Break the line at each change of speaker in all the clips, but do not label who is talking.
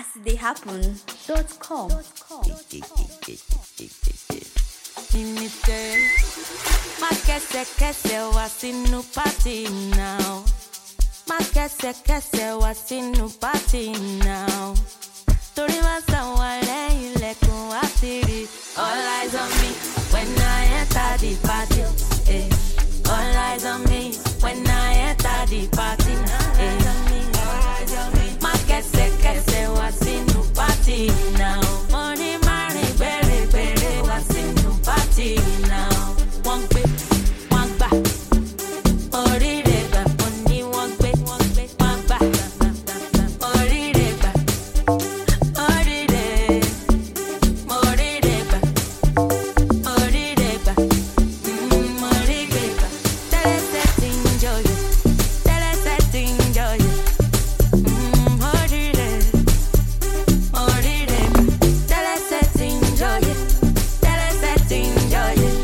astheyhappen.com.
Ma kese what's in new party now? Ma kese what's in new party now? Tori ma sanwa lẹ́yìn ilẹ̀kùn wá tìrì. All eyes on me when I enter the party. All eyes on me when I enter the party. Ma kese what's in new party now? Money money bere what's in new party now? One quick, one back. Orireba, only one quick, one back. Orireba, Orireba, Orireba. Tell us that enjoy it. Tell us that enjoy it. Orireba. Tell us that enjoy it. Tell us that enjoy it.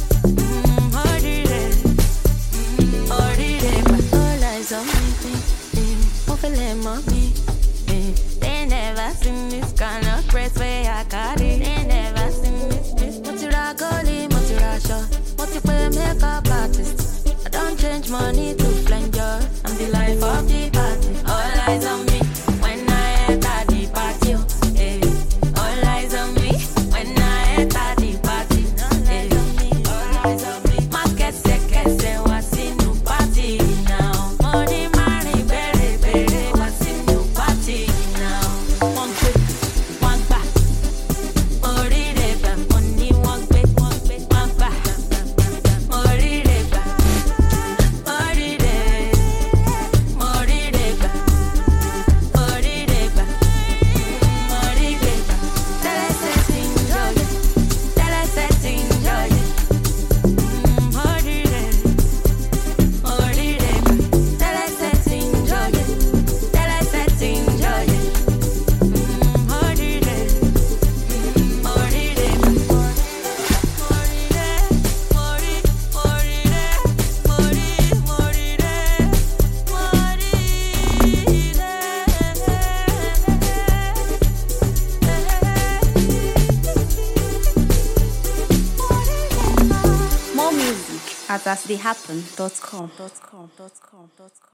All eyes on me, feeling mommy. They never seen this kind of press where I got it. They never seen this. Motira goli, motira shot. Multiple makeup artist. I don't change money to flanger. I'm the life of the party. All eyes on me when I enter the party. All eyes on me when I enter the party. All eyes on me. Ma kese what's in new party now? Money money bere what's in new party now? One quick, one back. Orireba, only one quick, one back. Orireba, Orireba, Orireba. Tell us that enjoy it. Tell us that enjoy it. Orireba. Tell us that enjoy it. Tell us that enjoy it.
More music at astheyhappen.com.